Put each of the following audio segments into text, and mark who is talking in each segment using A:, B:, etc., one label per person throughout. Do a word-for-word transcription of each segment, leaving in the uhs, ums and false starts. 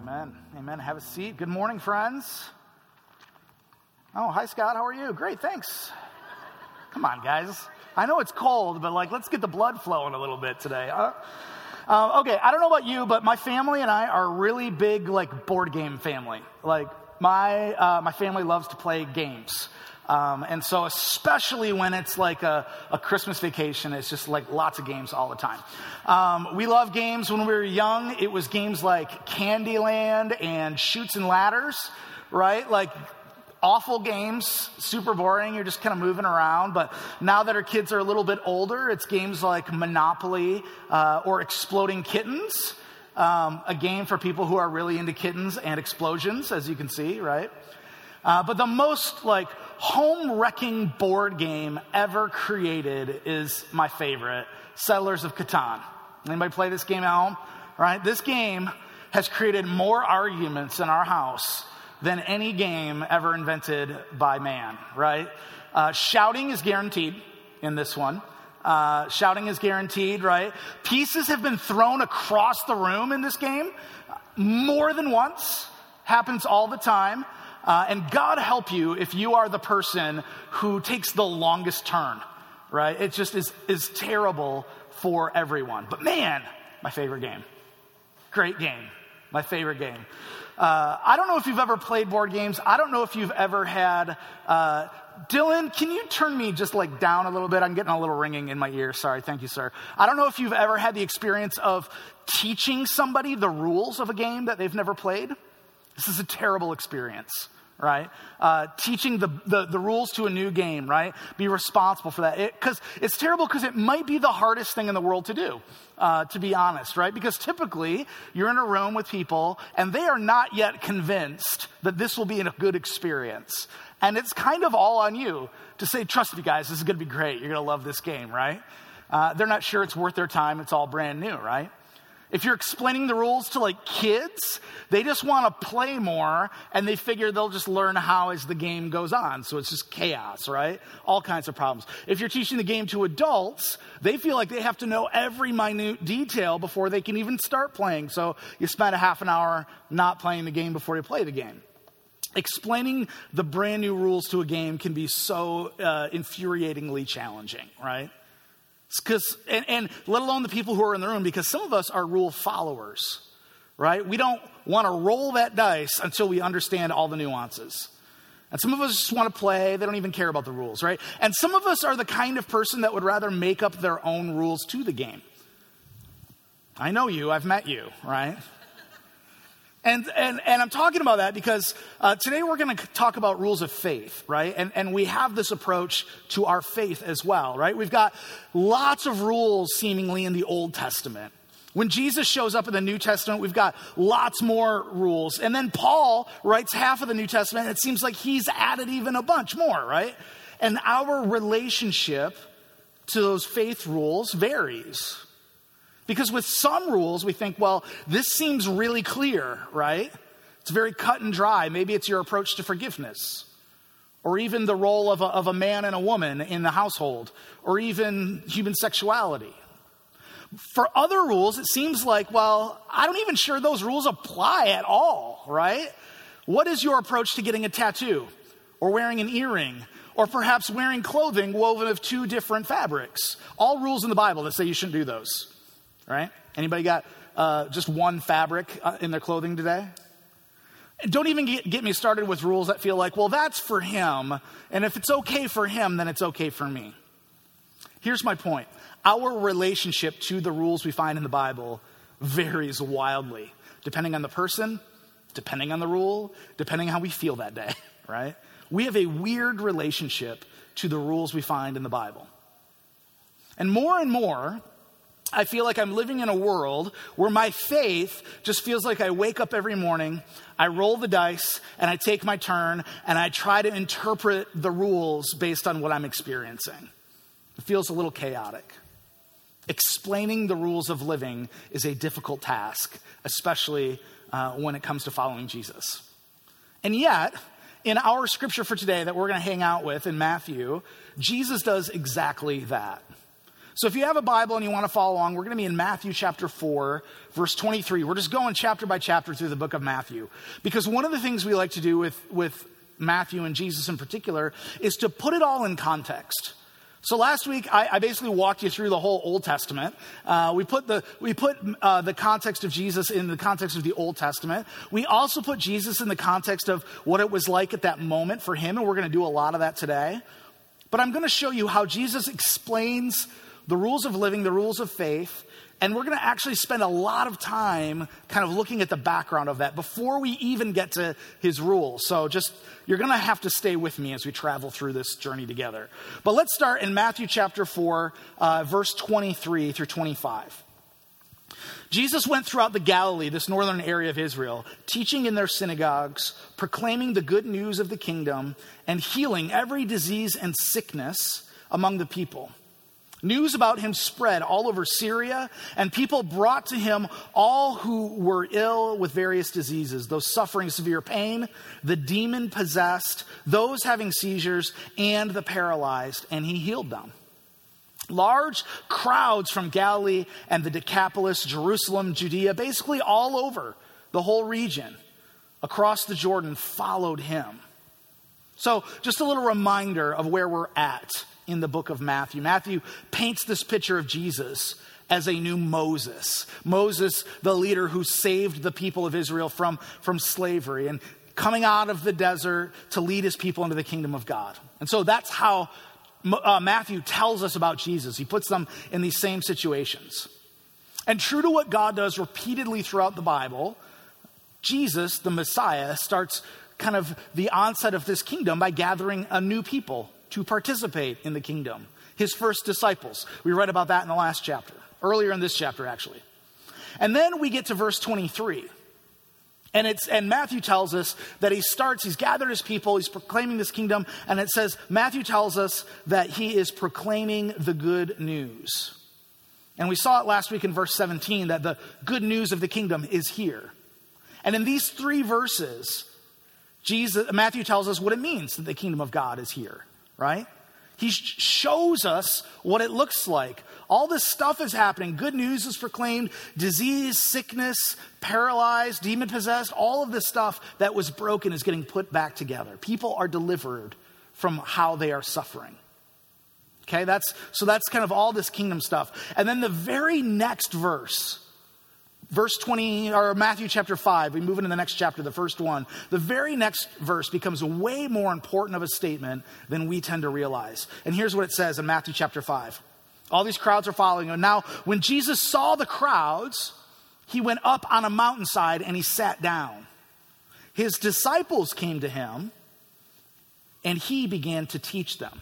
A: Amen. Amen. Have a seat. Good morning, friends. Oh, hi, Scott. How are you? Great, thanks. Come on, guys. I know it's cold, but like, let's get the blood flowing a little bit today. Huh? Uh, okay, I don't know about you, but my family and I are a really big, like, board game family. Like, my uh, my family loves to play games. Um, and so especially when it's like a, a Christmas vacation, it's just like lots of games all the time. Um, we love games. When we were young, it was games like Candyland and Chutes and Ladders, right? Like awful games, super boring. You're just kind of moving around. But now that our kids are a little bit older, it's games like Monopoly uh, or Exploding Kittens, um, a game for people who are really into kittens and explosions, as you can see, right? Uh, but the most like home-wrecking board game ever created is my favorite, Settlers of Catan. Anybody play this game at home? Right? This game has created more arguments in our house than any game ever invented by man, right? Uh, shouting is guaranteed in this one. Uh, shouting is guaranteed, right? Pieces have been thrown across the room in this game more than once. Happens all the time. Uh, and God help you if you are the person who takes the longest turn, right? It just is, is terrible for everyone. But man, my favorite game. Great game. My favorite game. Uh, I don't know if you've ever played board games. I don't know if you've ever had... Uh, Dylan, can you turn me just like down a little bit? I'm getting a little ringing in my ear. Sorry. Thank you, sir. I don't know if you've ever had the experience of teaching somebody the rules of a game that they've never played. This is a terrible experience. Right? Uh, teaching the, the, the rules to a new game, right? Be responsible for that. Because it, it's terrible because it might be the hardest thing in the world to do, uh, to be honest, right? Because typically you're in a room with people and they are not yet convinced that this will be a good experience. And it's kind of all on you to say, trust me guys, this is going to be great. You're going to love this game, right? Uh, they're not sure it's worth their time. It's all brand new, right? If you're explaining the rules to like kids, they just want to play more and they figure they'll just learn how as the game goes on. So it's just chaos, right? All kinds of problems. If you're teaching the game to adults, they feel like they have to know every minute detail before they can even start playing. So you spend a half an hour not playing the game before you play the game. Explaining the brand new rules to a game can be so uh, infuriatingly challenging, right? Because, and, and let alone the people who are in the room, because some of us are rule followers, right? We don't want to roll that dice until we understand all the nuances. And some of us just want to play. They don't even care about the rules, right? And some of us are the kind of person that would rather make up their own rules to the game. I know you. I've met you, right? And, and and I'm talking about that because uh, today we're going to talk about rules of faith, right? And and we have this approach to our faith as well, right? We've got lots of rules seemingly in the Old Testament. When Jesus shows up in the New Testament, we've got lots more rules. And then Paul writes half of the New Testament. And it seems like he's added even a bunch more, right? And our relationship to those faith rules varies. Because with some rules, we think, well, this seems really clear, right? It's very cut and dry. Maybe it's your approach to forgiveness, or even the role of a, of a man and a woman in the household, or even human sexuality. For other rules, it seems like, well, I'm not even sure those rules apply at all, right? What is your approach to getting a tattoo, or wearing an earring, or perhaps wearing clothing woven of two different fabrics? All rules in the Bible that say you shouldn't do those. Right? Anybody got uh, just one fabric uh, in their clothing today? Don't even get, get me started with rules that feel like, well, that's for him. And if it's okay for him, then it's okay for me. Here's my point. Our relationship to the rules we find in the Bible varies wildly, depending on the person, depending on the rule, depending on how we feel that day, right? We have a weird relationship to the rules we find in the Bible. And more and more, I feel like I'm living in a world where my faith just feels like I wake up every morning, I roll the dice, and I take my turn, and I try to interpret the rules based on what I'm experiencing. It feels a little chaotic. Explaining the rules of living is a difficult task, especially uh, when it comes to following Jesus. And yet, in our scripture for today that we're going to hang out with in Matthew, Jesus does exactly that. So if you have a Bible and you want to follow along, we're going to be in Matthew chapter four, verse twenty-three. We're just going chapter by chapter through the book of Matthew. Because one of the things we like to do with, with Matthew and Jesus in particular is to put it all in context. So last week, I, I basically walked you through the whole Old Testament. Uh, we put the we put uh, the context of Jesus in the context of the Old Testament. We also put Jesus in the context of what it was like at that moment for him, and we're going to do a lot of that today. But I'm going to show you how Jesus explains the rules of living, the rules of faith, and we're going to actually spend a lot of time kind of looking at the background of that before we even get to his rules. So just, you're going to have to stay with me as we travel through this journey together. But let's start in Matthew chapter four, uh, verse twenty-three through twenty-five. Jesus went throughout the Galilee, this northern area of Israel, teaching in their synagogues, proclaiming the good news of the kingdom, and healing every disease and sickness among the people. News about him spread all over Syria, and people brought to him all who were ill with various diseases, those suffering severe pain, the demon-possessed, those having seizures, and the paralyzed, and he healed them. Large crowds from Galilee and the Decapolis, Jerusalem, Judea, basically all over the whole region, across the Jordan, followed him. So just a little reminder of where we're at in the book of Matthew. Matthew paints this picture of Jesus as a new Moses. Moses, the leader who saved the people of Israel from, from slavery and coming out of the desert to lead his people into the kingdom of God. And so that's how uh, Matthew tells us about Jesus. He puts them in these same situations. And true to what God does repeatedly throughout the Bible, Jesus, the Messiah, starts kind of the onset of this kingdom by gathering a new people to participate in the kingdom. His first disciples. We read about that in the last chapter, earlier in this chapter actually. And then we get to verse twenty-three. And it's and Matthew tells us that he starts, he's gathered his people, he's proclaiming this kingdom, and it says, Matthew tells us that he is proclaiming the good news. And we saw it last week in verse seventeen that the good news of the kingdom is here. And in these three verses, Jesus, Matthew tells us what it means that the kingdom of God is here. Right? He shows us what it looks like. All this stuff is happening. Good news is proclaimed. Disease, sickness, paralyzed, demon-possessed, all of this stuff that was broken is getting put back together. People are delivered from how they are suffering. Okay, that's so that's kind of all this kingdom stuff. And then the very next verse, verse twenty, or Matthew chapter five, we move into the next chapter, the first one. The very next verse becomes way more important of a statement than we tend to realize. And here's what it says in Matthew chapter five. All these crowds are following him. Now, when Jesus saw the crowds, he went up on a mountainside and he sat down. His disciples came to him and he began to teach them.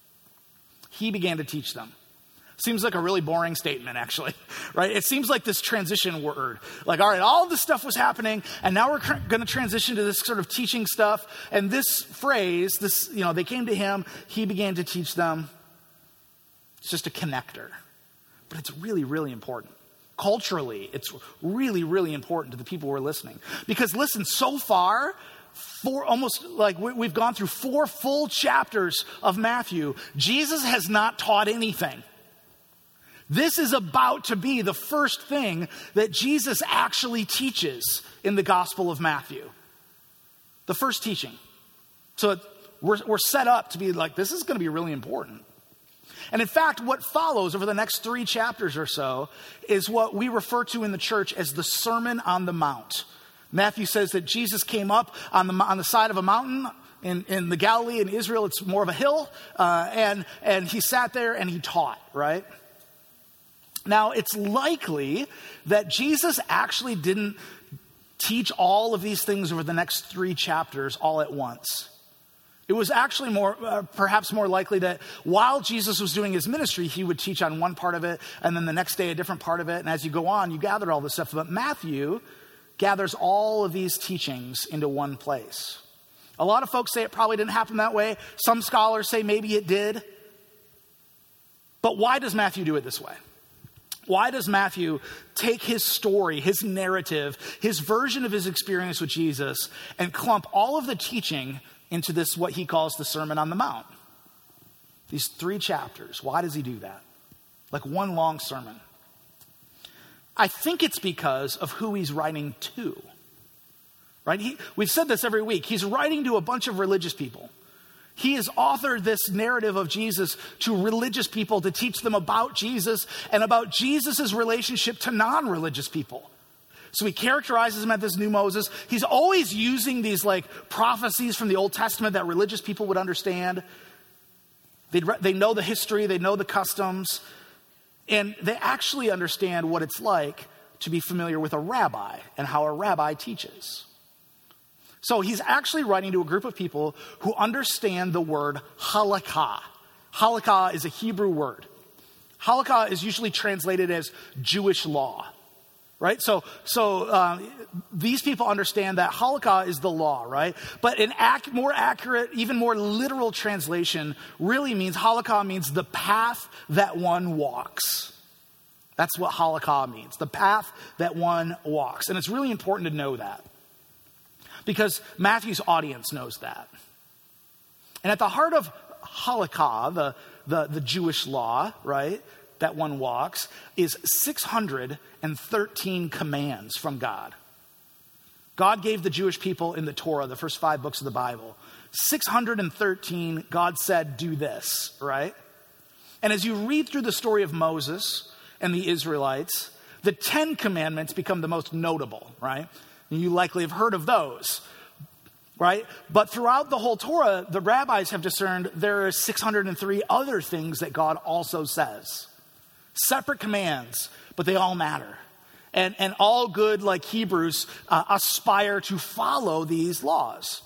A: He began to teach them. Seems like a really boring statement, actually, right? It seems like this transition word. Like, all right, all this stuff was happening, and now we're going to transition to this sort of teaching stuff. And this phrase, this, you know, they came to him, he began to teach them. It's just a connector. But it's really, really important. Culturally, it's really, really important to the people who are listening. Because listen, so far, four almost like we've gone through four full chapters of Matthew, Jesus has not taught anything. This is about to be the first thing that Jesus actually teaches in the Gospel of Matthew. The first teaching. So it, we're, we're set up to be like, this is going to be really important. And in fact, what follows over the next three chapters or so is what we refer to in the church as the Sermon on the Mount. Matthew says that Jesus came up on the, on the side of a mountain. In, in the Galilee, in Israel, it's more of a hill. Uh, and, and he sat there and he taught, right? Now, it's likely that Jesus actually didn't teach all of these things over the next three chapters all at once. It was actually more, uh, perhaps more likely that while Jesus was doing his ministry, he would teach on one part of it, and then the next day a different part of it. And as you go on, you gather all this stuff. But Matthew gathers all of these teachings into one place. A lot of folks say it probably didn't happen that way. Some scholars say maybe it did. But why does Matthew do it this way? Why does Matthew take his story, his narrative, his version of his experience with Jesus, and clump all of the teaching into this, what he calls the Sermon on the Mount? These three chapters. Why does he do that? Like one long sermon. I think it's because of who he's writing to. Right? He, we've said this every week. He's writing to a bunch of religious people. He has authored this narrative of Jesus to religious people to teach them about Jesus and about Jesus' relationship to non-religious people. So he characterizes him as this new Moses. He's always using these like prophecies from the Old Testament that religious people would understand. They'd, they know the history, they know the customs, and they actually understand what it's like to be familiar with a rabbi and how a rabbi teaches. So he's actually writing to a group of people who understand the word halakha. Halakha is a Hebrew word. Halakha is usually translated as Jewish law. Right? So so uh, these people understand that halakha is the law, right? But an ac- more accurate, even more literal translation really means, halakha means the path that one walks. That's what halakha means, the path that one walks. And it's really important to know that, because Matthew's audience knows that. And at the heart of halakha, the, the, the Jewish law, right, that one walks, is six hundred thirteen commands from God. God gave the Jewish people in the Torah, the first five books of the Bible, six hundred thirteen, God said, do this, right? And as you read through the story of Moses and the Israelites, the Ten Commandments become the most notable, right? And you likely have heard of those, right? But throughout the whole Torah, the rabbis have discerned there are six hundred three other things that God also says. Separate commands, but they all matter. And, and all good, like Hebrews, uh, aspire to follow these laws.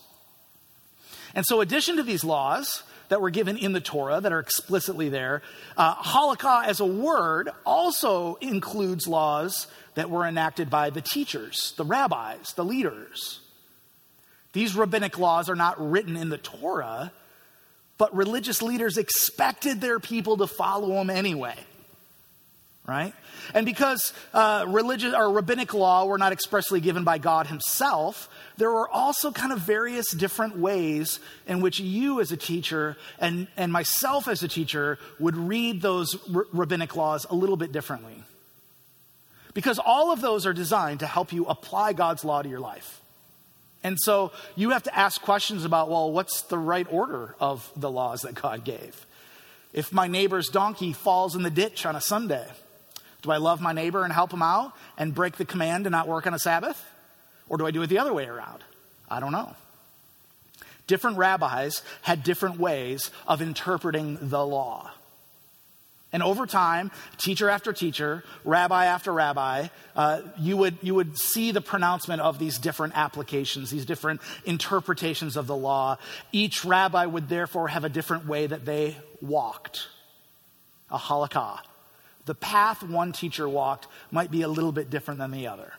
A: And so in addition to these laws that were given in the Torah that are explicitly there, uh, halakha as a word also includes laws that were enacted by the teachers, the rabbis, the leaders. These rabbinic laws are not written in the Torah, but religious leaders expected their people to follow them anyway. Right? And because uh, religious or rabbinic law were not expressly given by God himself, there were also kind of various different ways in which you as a teacher and, and myself as a teacher would read those r- rabbinic laws a little bit differently. Because all of those are designed to help you apply God's law to your life. And so you have to ask questions about, well, what's the right order of the laws that God gave? If my neighbor's donkey falls in the ditch on a Sunday, do I love my neighbor and help him out and break the command to not work on a Sabbath? Or do I do it the other way around? I don't know. Different rabbis had different ways of interpreting the law. And over time, teacher after teacher, rabbi after rabbi, uh, you would you would see the pronouncement of these different applications, these different interpretations of the law. Each rabbi would therefore have a different way that they walked, a halakha. The path one teacher walked might be a little bit different than the other.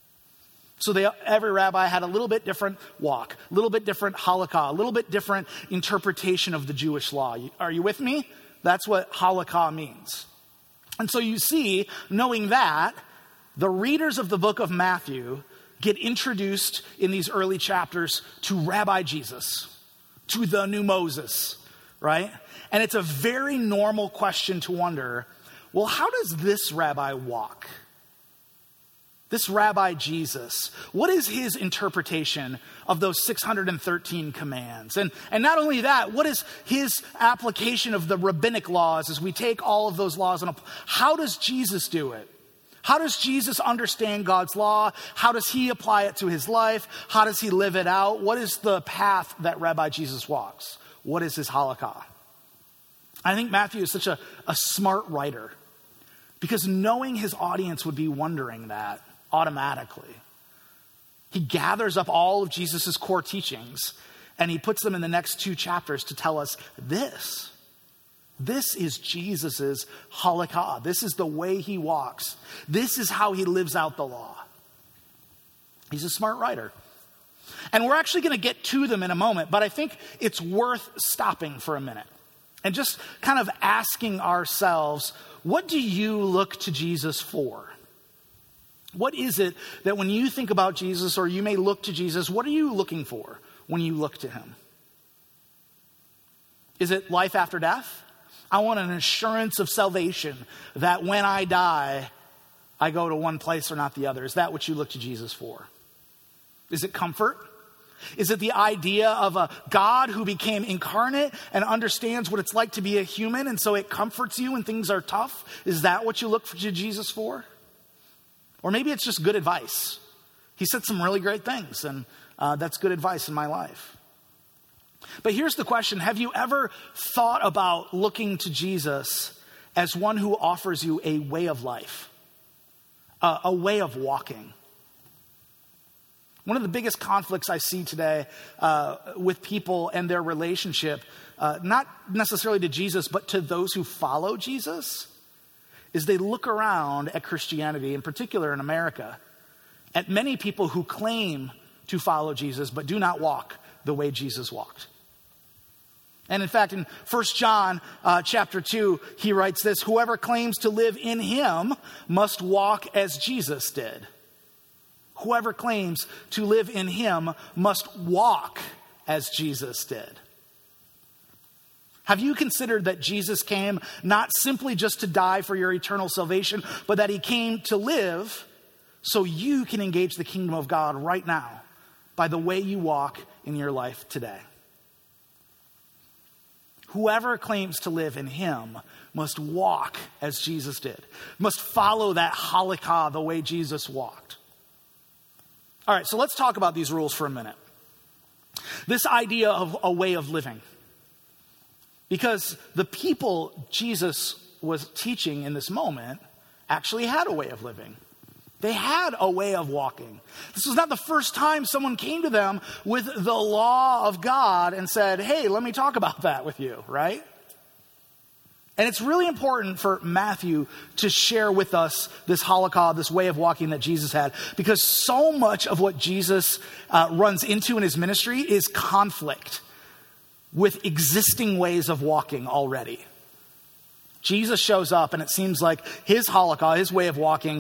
A: So they, every rabbi had a little bit different walk, a little bit different halakha, a little bit different interpretation of the Jewish law. Are you with me? That's what halakha means. And so you see, knowing that, the readers of the book of Matthew get introduced in these early chapters to Rabbi Jesus, to the new Moses, right? And it's a very normal question to wonder, well, how does this rabbi walk? This Rabbi Jesus, what is his interpretation of those six hundred thirteen commands? And, and not only that, what is his application of the rabbinic laws as we take all of those laws and how does Jesus do it? How does Jesus understand God's law? How does he apply it to his life? How does he live it out? What is the path that Rabbi Jesus walks? What is his halakha? I think Matthew is such a, a smart writer because knowing his audience would be wondering that automatically. He gathers up all of Jesus' core teachings and he puts them in the next two chapters to tell us this. This is Jesus's halakha. This is the way he walks. This is how he lives out the law. He's a smart writer. And we're actually going to get to them in a moment, but I think it's worth stopping for a minute and just kind of asking ourselves, what do you look to Jesus for? What is it that when you think about Jesus or you may look to Jesus, what are you looking for when you look to him? Is it life after death? I want an assurance of salvation that when I die, I go to one place or not the other. Is that what you look to Jesus for? Is it comfort? Is it the idea of a God who became incarnate and understands what it's like to be a human, and so it comforts you when things are tough? Is that what you look to Jesus for? Or maybe it's just good advice. He said some really great things, and uh, that's good advice in my life. But here's the question. Have you ever thought about looking to Jesus as one who offers you a way of life, uh, a way of walking? One of the biggest conflicts I see today uh, with people and their relationship, uh, not necessarily to Jesus, but to those who follow Jesus, is they look around at Christianity, in particular in America, at many people who claim to follow Jesus, but do not walk the way Jesus walked. And in fact, in First John uh, chapter two, he writes this: whoever claims to live in him must walk as Jesus did. Whoever claims to live in him must walk as Jesus did. Have you considered that Jesus came not simply just to die for your eternal salvation, but that he came to live so you can engage the kingdom of God right now by the way you walk in your life today? Whoever claims to live in him must walk as Jesus did, must follow that halakha, the way Jesus walked. All right, so let's talk about these rules for a minute. This idea of a way of living. Because the people Jesus was teaching in this moment actually had a way of living. They had a way of walking. This was not the first time someone came to them with the law of God and said, hey, let me talk about that with you, right? And it's really important for Matthew to share with us this halakha, this way of walking that Jesus had, because so much of what Jesus uh, runs into in his ministry is conflict with existing ways of walking already. Jesus shows up and it seems like his halakha, his way of walking,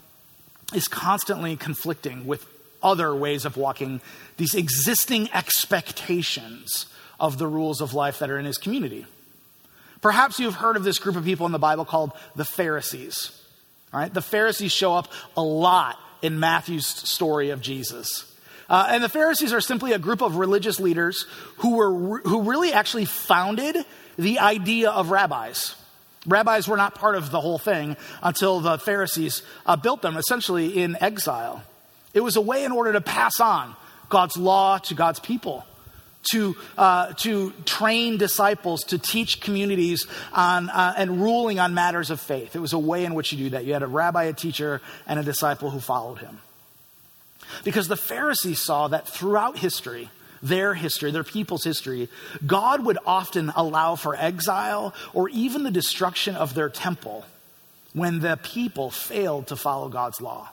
A: is constantly conflicting with other ways of walking, these existing expectations of the rules of life that are in his community. Perhaps you've heard of this group of people in the Bible called the Pharisees. All right, the Pharisees show up a lot in Matthew's story of Jesus. Uh, and the Pharisees are simply a group of religious leaders who were who really actually founded the idea of rabbis. Rabbis were not part of the whole thing until the Pharisees uh, built them, essentially in exile. It was a way in order to pass on God's law to God's people, to uh, to train disciples, to teach communities on uh, and ruling on matters of faith. It was a way in which you do that. You had a rabbi, a teacher, and a disciple who followed him. Because the Pharisees saw that throughout history, their history, their people's history, God would often allow for exile or even the destruction of their temple when the people failed to follow God's law.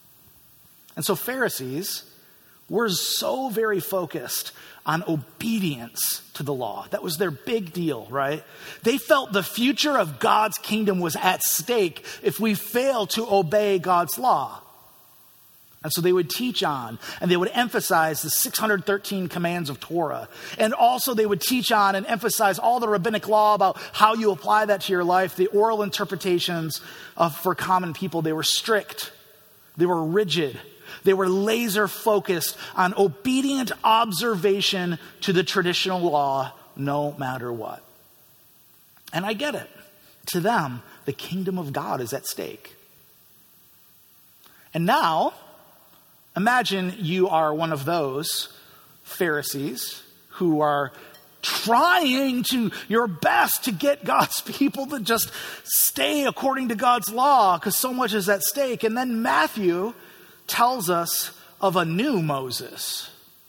A: And so Pharisees were so very focused on obedience to the law. That was their big deal, right? They felt the future of God's kingdom was at stake if we fail to obey God's law. And so they would teach on, and they would emphasize the six hundred thirteen commands of Torah. And also they would teach on and emphasize all the rabbinic law about how you apply that to your life, the oral interpretations of, for common people. They were strict. They were rigid. They were laser focused on obedient observation to the traditional law, no matter what. And I get it. To them, the kingdom of God is at stake. And now, imagine you are one of those Pharisees who are trying to your best to get God's people to just stay according to God's law because so much is at stake. And then Matthew tells us of a new Moses,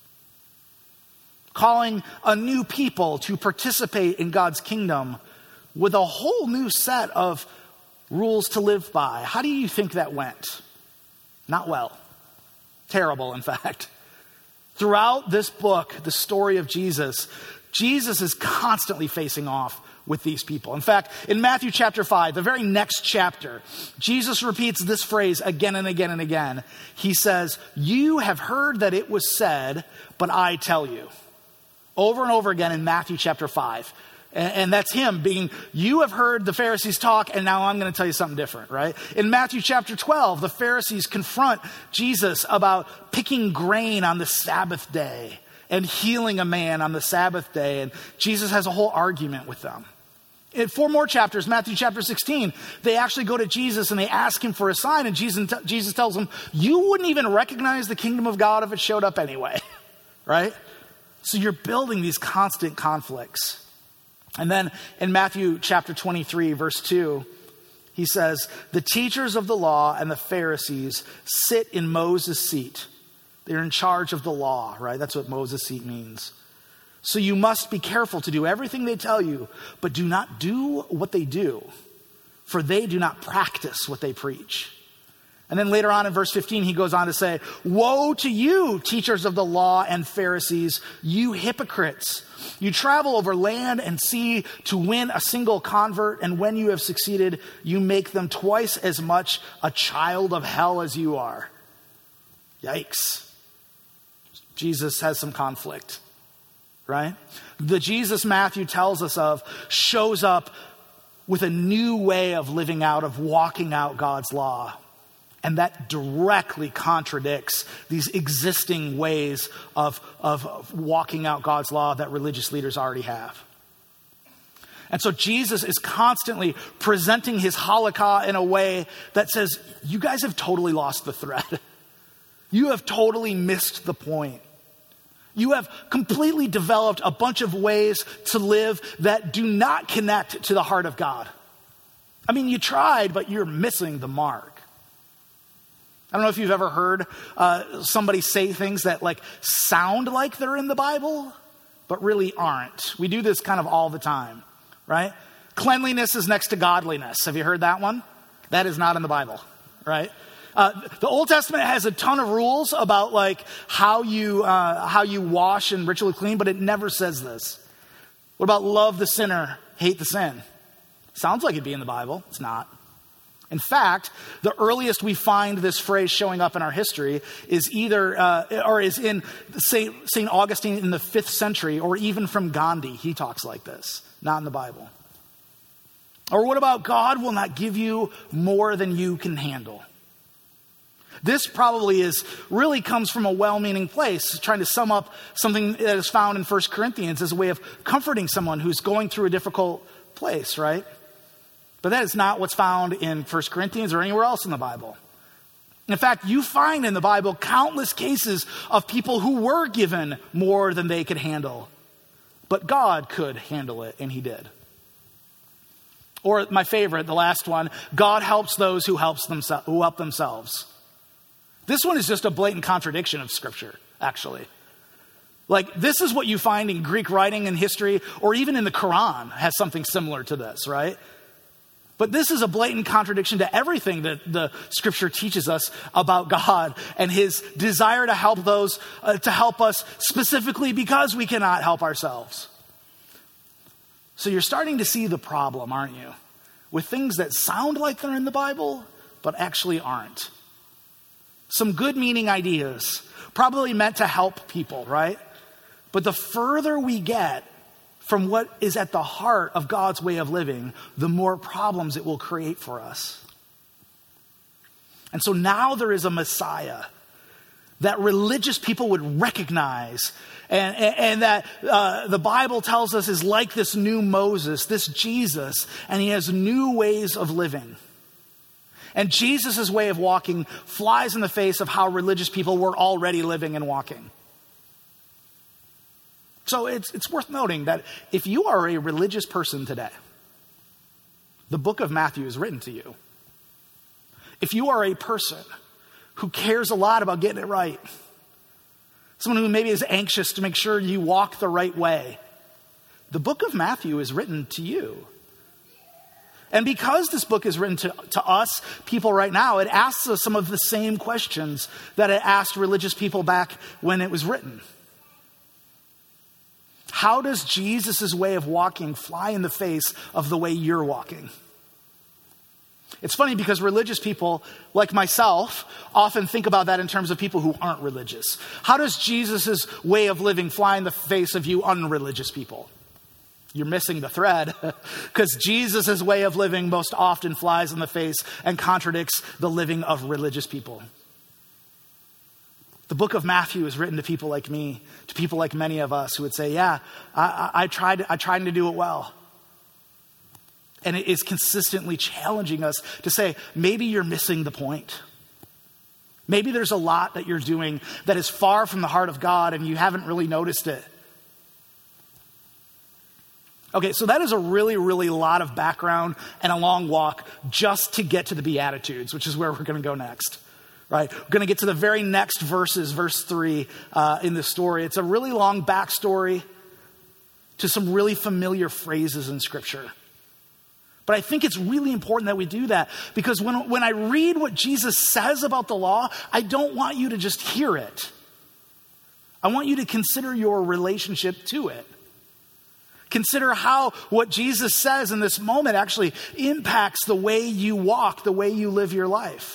A: calling a new people to participate in God's kingdom with a whole new set of rules to live by. How do you think that went? Not well. Terrible, in fact. Throughout this book, the story of Jesus, Jesus is constantly facing off with these people. In fact, in Matthew chapter five, the very next chapter, Jesus repeats this phrase again and again and again. He says, "You have heard that it was said, but I tell you." Over and over again in Matthew chapter five. And, and that's him being, you have heard the Pharisees talk, and now I'm going to tell you something different, right? In Matthew chapter twelve, the Pharisees confront Jesus about picking grain on the Sabbath day and healing a man on the Sabbath day. And Jesus has a whole argument with them. In four more chapters, Matthew chapter sixteen, they actually go to Jesus and they ask him for a sign. And Jesus, Jesus tells them, you wouldn't even recognize the kingdom of God if it showed up anyway, right? So you're building these constant conflicts. And then in Matthew chapter twenty-three, verse two, he says, the teachers of the law and the Pharisees sit in Moses' seat. They're in charge of the law, right? That's what Moses' seat means. So you must be careful to do everything they tell you, but do not do what they do, for they do not practice what they preach. And then later on in verse fifteen, he goes on to say, woe to you, teachers of the law and Pharisees, you hypocrites. You travel over land and sea to win a single convert, and when you have succeeded, you make them twice as much a child of hell as you are. Yikes. Jesus has some conflict, right? The Jesus Matthew tells us of shows up with a new way of living out, of walking out God's law. And that directly contradicts these existing ways of, of, of walking out God's law that religious leaders already have. And so Jesus is constantly presenting his halakha in a way that says, you guys have totally lost the thread. You have totally missed the point. You have completely developed a bunch of ways to live that do not connect to the heart of God. I mean, you tried, but you're missing the mark. I don't know if you've ever heard uh, somebody say things that like sound like they're in the Bible, but really aren't. We do this kind of all the time, right? Cleanliness is next to godliness. Have you heard that one? That is not in the Bible, right? Uh, the Old Testament has a ton of rules about like how you uh, how you wash and ritually clean, but it never says this. What about love the sinner, hate the sin? Sounds like it'd be in the Bible. It's not. In fact, the earliest we find this phrase showing up in our history is either, uh, or is in Saint Saint Augustine in the fifth century, or even from Gandhi. He talks like this, not in the Bible. Or what about God will not give you more than you can handle? This probably is really comes from a well-meaning place, trying to sum up something that is found in First Corinthians as a way of comforting someone who's going through a difficult place, right? But that is not what's found in First Corinthians or anywhere else in the Bible. In fact, you find in the Bible countless cases of people who were given more than they could handle. But God could handle it, and he did. Or my favorite, the last one, God helps those who, helps themse- who help themselves. This one is just a blatant contradiction of Scripture, actually. Like, this is what you find in Greek writing and history, or even in the Quran has something similar to this, right? But this is a blatant contradiction to everything that the Scripture teaches us about God and his desire to help those, uh, to help us specifically because we cannot help ourselves. So you're starting to see the problem, aren't you? With things that sound like they're in the Bible, but actually aren't. Some good meaning ideas, probably meant to help people, right? But the further we get from what is at the heart of God's way of living, the more problems it will create for us. And so now there is a Messiah that religious people would recognize, and, and, and that uh, the Bible tells us is like this new Moses, this Jesus, and he has new ways of living. And Jesus' way of walking flies in the face of how religious people were already living and walking. So it's it's worth noting that if you are a religious person today, the book of Matthew is written to you. If you are a person who cares a lot about getting it right, someone who maybe is anxious to make sure you walk the right way, the book of Matthew is written to you. And because this book is written to, to us, people right now, it asks us some of the same questions that it asked religious people back when it was written. How does Jesus' way of walking fly in the face of the way you're walking? It's funny because religious people, like myself, often think about that in terms of people who aren't religious. How does Jesus' way of living fly in the face of you unreligious people? You're missing the thread because Jesus' way of living most often flies in the face and contradicts the living of religious people. The book of Matthew is written to people like me, to people like many of us who would say, yeah, I, I, I tried, I tried to do it well. And it is consistently challenging us to say, maybe you're missing the point. Maybe there's a lot that you're doing that is far from the heart of God and you haven't really noticed it. Okay, so that is a really, really lot of background and a long walk just to get to the Beatitudes, which is where we're going to go next, right? We're going to get to the very next verses, verse three uh, in the story. It's a really long backstory to some really familiar phrases in Scripture. But I think it's really important that we do that because when, when I read what Jesus says about the law, I don't want you to just hear it. I want you to consider your relationship to it. Consider how what Jesus says in this moment actually impacts the way you walk, the way you live your life.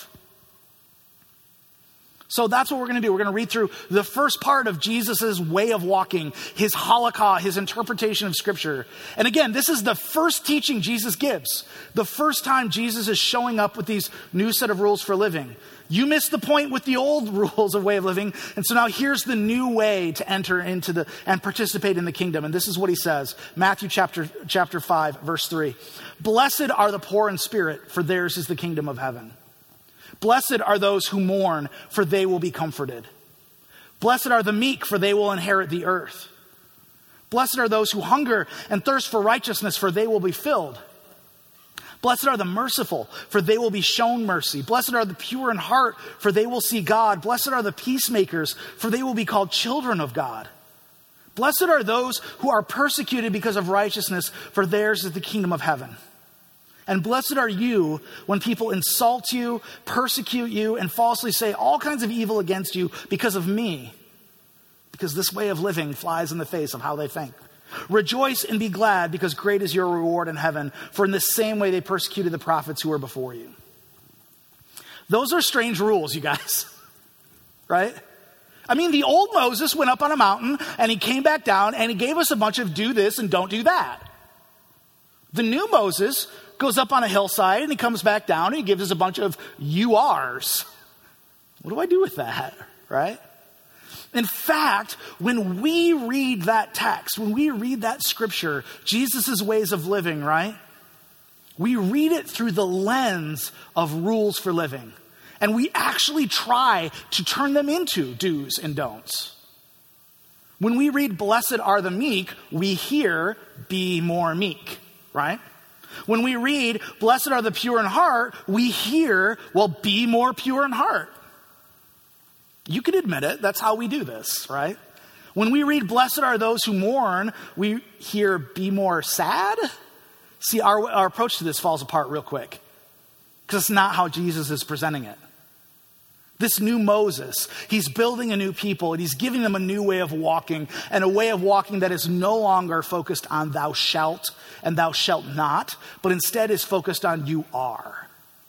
A: So that's what we're going to do. We're going to read through the first part of Jesus' way of walking, his halakha, his interpretation of Scripture. And again, this is the first teaching Jesus gives. The first time Jesus is showing up with these new set of rules for living. You missed the point with the old rules of way of living. And so now here's the new way to enter into the and participate in the kingdom. And this is what he says. Matthew chapter, chapter five, verse three. Blessed are the poor in spirit, for theirs is the kingdom of heaven. Blessed are those who mourn, for they will be comforted. Blessed are the meek, for they will inherit the earth. Blessed are those who hunger and thirst for righteousness, for they will be filled. Blessed are the merciful, for they will be shown mercy. Blessed are the pure in heart, for they will see God. Blessed are the peacemakers, for they will be called children of God. Blessed are those who are persecuted because of righteousness, for theirs is the kingdom of heaven. And blessed are you when people insult you, persecute you, and falsely say all kinds of evil against you because of me. Because this way of living flies in the face of how they think. Rejoice and be glad, because great is your reward in heaven. For in the same way they persecuted the prophets who were before you. Those are strange rules, you guys. Right? I mean, the old Moses went up on a mountain and he came back down and he gave us a bunch of do this and don't do that. The new Moses goes up on a hillside and he comes back down and he gives us a bunch of you are's. What do I do with that? Right? In fact, when we read that text, when we read that scripture, Jesus' ways of living, right? We read it through the lens of rules for living. And we actually try to turn them into do's and don'ts. When we read, blessed are the meek, we hear, be more meek, right? When we read, blessed are the pure in heart, we hear, well, be more pure in heart. You can admit it. That's how we do this, right? When we read, blessed are those who mourn, we hear, be more sad. See, our, our approach to this falls apart real quick because it's not how Jesus is presenting it. This new Moses, he's building a new people and he's giving them a new way of walking, and a way of walking that is no longer focused on thou shalt and thou shalt not, but instead is focused on you are.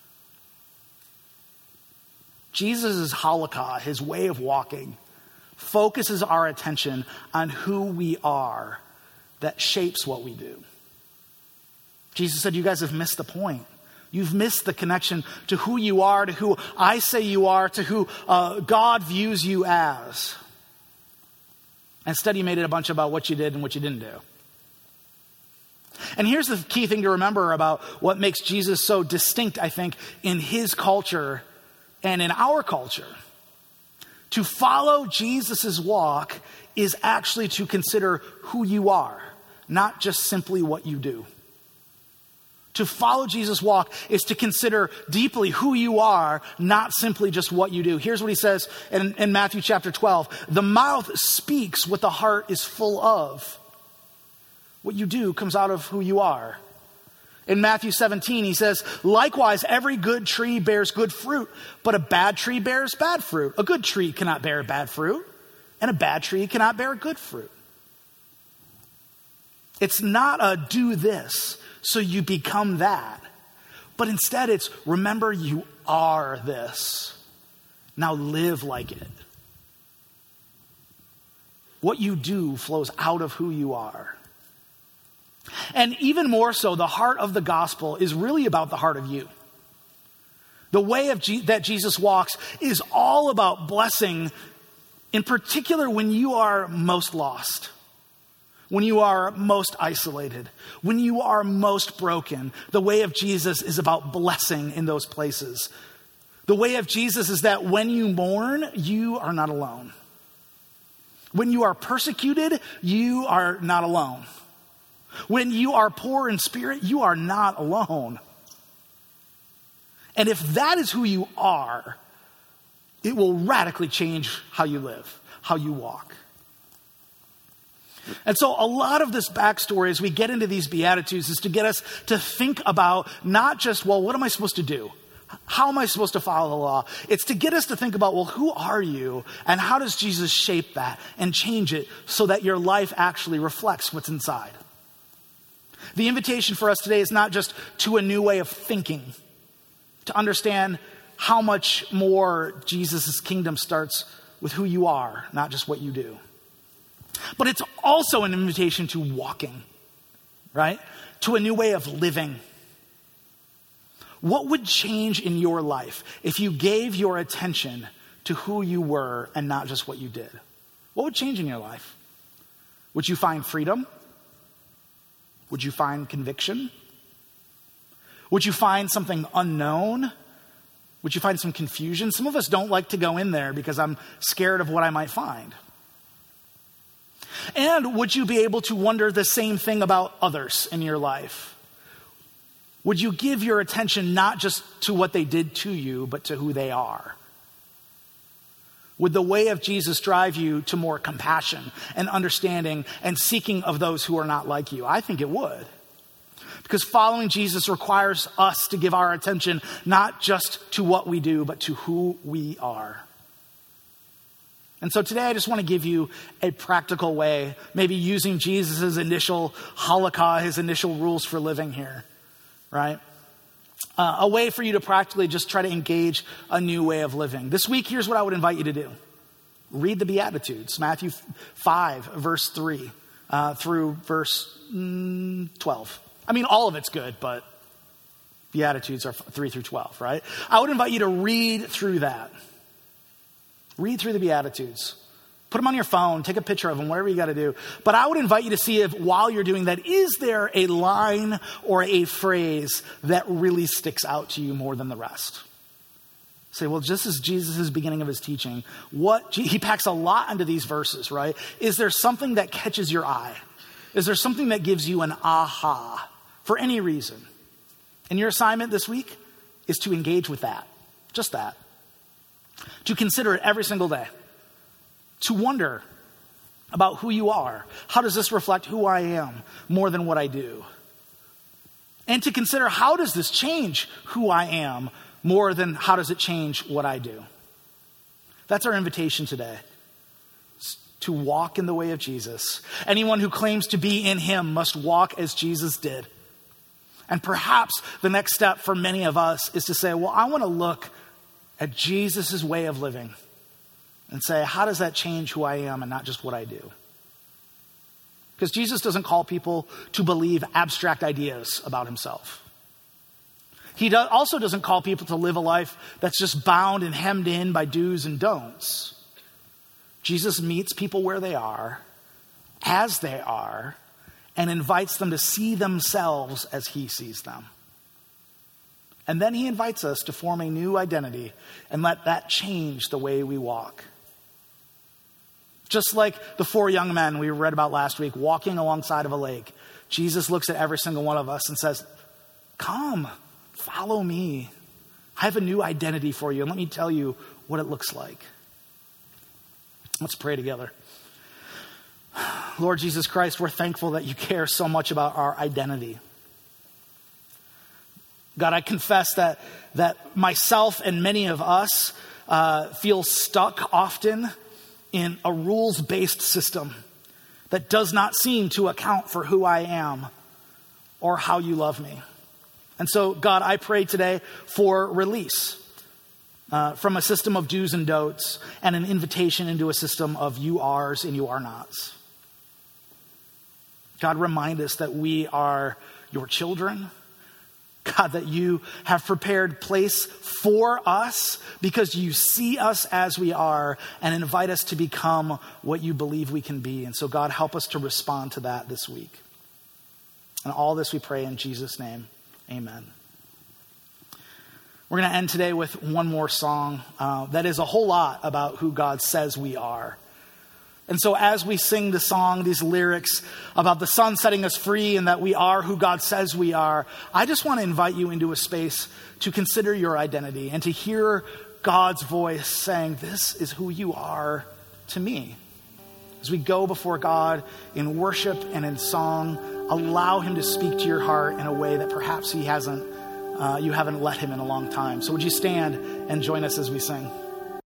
A: Jesus' halakha, his way of walking, focuses our attention on who we are that shapes what we do. Jesus said, you guys have missed the point. You've missed the connection to who you are, to who I say you are, to who uh, God views you as. Instead, you made it a bunch about what you did and what you didn't do. And here's the key thing to remember about what makes Jesus so distinct, I think, in his culture and in our culture. To follow Jesus' walk is actually to consider who you are, not just simply what you do. To follow Jesus' walk is to consider deeply who you are, not simply just what you do. Here's what he says in, in Matthew chapter twelve. The mouth speaks what the heart is full of. What you do comes out of who you are. In Matthew seventeen, he says, likewise, every good tree bears good fruit, but a bad tree bears bad fruit. A good tree cannot bear bad fruit, and a bad tree cannot bear good fruit. It's not a do this so you become that, but instead it's remember you are this. Now live like it. What you do flows out of who you are. And even more so, the heart of the gospel is really about the heart of you. The way of Je- that Jesus walks is all about blessing, in particular when you are most lost, when you are most isolated, when you are most broken. The way of Jesus is about blessing in those places. The way of Jesus is that when you mourn, you are not alone. When you are persecuted, you are not alone. When you are poor in spirit, you are not alone. And if that is who you are, it will radically change how you live, how you walk. And so a lot of this backstory as we get into these Beatitudes is to get us to think about not just, well, what am I supposed to do? How am I supposed to follow the law? It's to get us to think about, well, who are you? And how does Jesus shape that and change it so that your life actually reflects what's inside? The invitation for us today is not just to a new way of thinking, to understand how much more Jesus' kingdom starts with who you are, not just what you do. But it's also an invitation to walking, right? To a new way of living. What would change in your life if you gave your attention to who you were and not just what you did? What would change in your life? Would you find freedom? Would you find conviction? Would you find something unknown? Would you find some confusion? Some of us don't like to go in there because I'm scared of what I might find. And would you be able to wonder the same thing about others in your life? Would you give your attention not just to what they did to you, but to who they are? Would the way of Jesus drive you to more compassion and understanding and seeking of those who are not like you? I think it would. Because following Jesus requires us to give our attention not just to what we do, but to who we are. And so today I just want to give you a practical way, maybe using Jesus' initial halakha, his initial rules for living here, right? Uh, a way for you to practically just try to engage a new way of living. This week, here's what I would invite you to do. Read the Beatitudes, Matthew five, verse three, uh, through verse mm, twelve. I mean, all of it's good, but Beatitudes are three through twelve, right? I would invite you to read through that. Read through the Beatitudes. Put them on your phone, take a picture of them, whatever you got to do. But I would invite you to see if while you're doing that, is there a line or a phrase that really sticks out to you more than the rest? Say, well, just as Jesus' beginning of his teaching, what he packs a lot into these verses, right? Is there something that catches your eye? Is there something that gives you an aha for any reason? And your assignment this week is to engage with that, just that. To consider it every single day. To wonder about who you are. How does this reflect who I am more than what I do? And to consider, how does this change who I am more than how does it change what I do? That's our invitation today. To walk in the way of Jesus. Anyone who claims to be in him must walk as Jesus did. And perhaps the next step for many of us is to say, well, I want to look at Jesus' way of living and say, how does that change who I am and not just what I do? Because Jesus doesn't call people to believe abstract ideas about himself. He do- also doesn't call people to live a life that's just bound and hemmed in by do's and don'ts. Jesus meets people where they are, as they are, and invites them to see themselves as he sees them. And then he invites us to form a new identity and let that change the way we walk. Just like the four young men we read about last week walking alongside of a lake, Jesus looks at every single one of us and says, come, follow me. I have a new identity for you, and let me tell you what it looks like. Let's pray together. Lord Jesus Christ, we're thankful that you care so much about our identity. God, I confess that, that myself and many of us uh, feel stuck often in a rules-based system that does not seem to account for who I am or how you love me. And so, God, I pray today for release uh, from a system of do's and don'ts and an invitation into a system of you are's and you are nots. God, remind us that we are your children. God, that you have prepared place for us because you see us as we are and invite us to become what you believe we can be. And so, God, help us to respond to that this week. And all this we pray in Jesus' name. Amen. We're going to end today with one more song uh, that is a whole lot about who God says we are. And so as we sing the song, these lyrics about the Son setting us free and that we are who God says we are, I just want to invite you into a space to consider your identity and to hear God's voice saying, this is who you are to me. As we go before God in worship and in song, allow him to speak to your heart in a way that perhaps he hasn't, uh, you haven't let him in a long time. So would you stand and join us as we sing?